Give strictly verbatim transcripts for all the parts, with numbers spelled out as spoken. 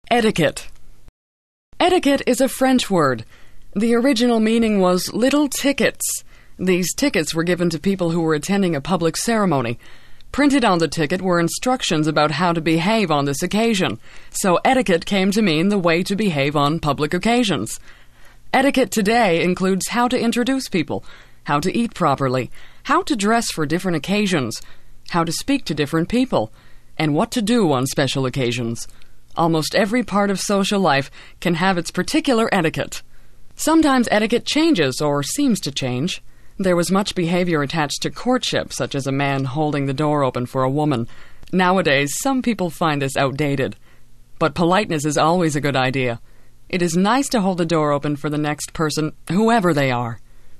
Etiquette. Etiquette is a French word. The original meaning was little tickets. These tickets were given to people who were attending a public ceremony. Printed on the ticket were instructions about how to behave on this occasion, so etiquette came to mean the way to behave on public occasions. Etiquette today includes how to introduce people, how to eat properly, how to dress for different occasions, how to speak to different people, and what to do on special occasions. Almost every part of social life can have its particular etiquette. Sometimes etiquette changes or seems to change. There was much behavior attached to courtship, such as a man holding the door open for a woman. Nowadays, some people find this outdated. But politeness is always a good idea. It is nice to hold the door open for the next person, whoever they are.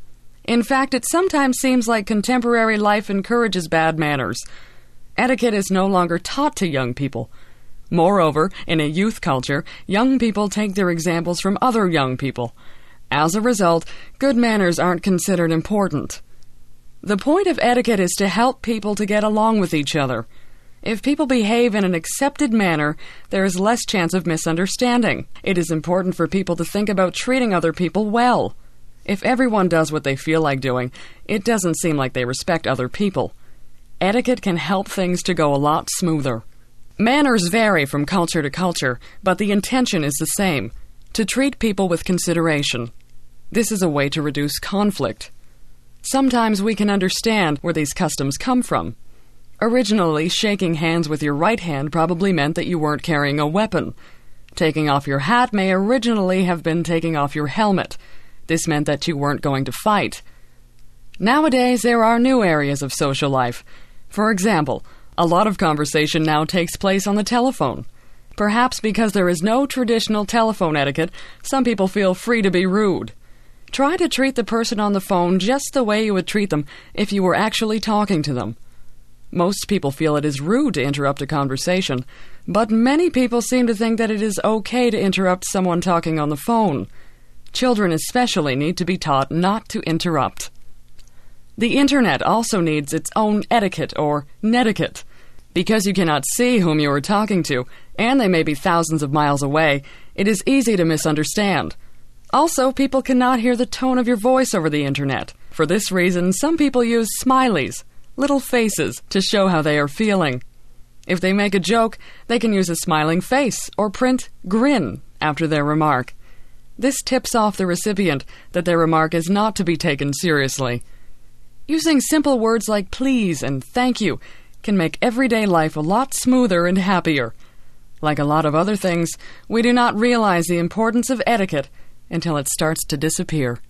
In fact, it sometimes seems like contemporary life encourages bad manners. Etiquette is no longer taught to young people. Moreover, in a youth culture, young people take their examples from other young people. As a result, good manners aren't considered important. The point of etiquette is to help people to get along with each other. If people behave in an accepted manner, there is less chance of misunderstanding. It is important for people to think about treating other people well. If everyone does what they feel like doing, it doesn't seem like they respect other people. Etiquette can help things to go a lot smoother. Manners vary from culture to culture, but the intention is the same: to treat people with consideration. This is a way to reduce conflict. Sometimes we can understand where these customs come from. Originally, shaking hands with your right hand probably meant that you weren't carrying a weapon. Taking off your hat may originally have been taking off your helmet. This meant that you weren't going to fight. Nowadays, there are new areas of social life. For example, a lot of conversation now takes place on the telephone. Perhaps because there is no traditional telephone etiquette, some people feel free to be rude. Try to treat the person on the phone just the way you would treat them if you were actually talking to them. Most people feel it is rude to interrupt a conversation, but many people seem to think that it is okay to interrupt someone talking on the phone. Children especially need to be taught not to interrupt. The Internet also needs its own etiquette or netiquette. Because you cannot see whom you are talking to, and they may be thousands of miles away, it is easy to misunderstand. Also, people cannot hear the tone of your voice over the Internet. For this reason, some people use smileys, little faces, to show how they are feeling. If they make a joke, they can use a smiling face or print grin after their remark. This tips off the recipient that their remark is not to be taken seriously. Using simple words like please and thank you can make everyday life a lot smoother and happier. Like a lot of other things, we do not realize the importance of etiquette until it starts to disappear.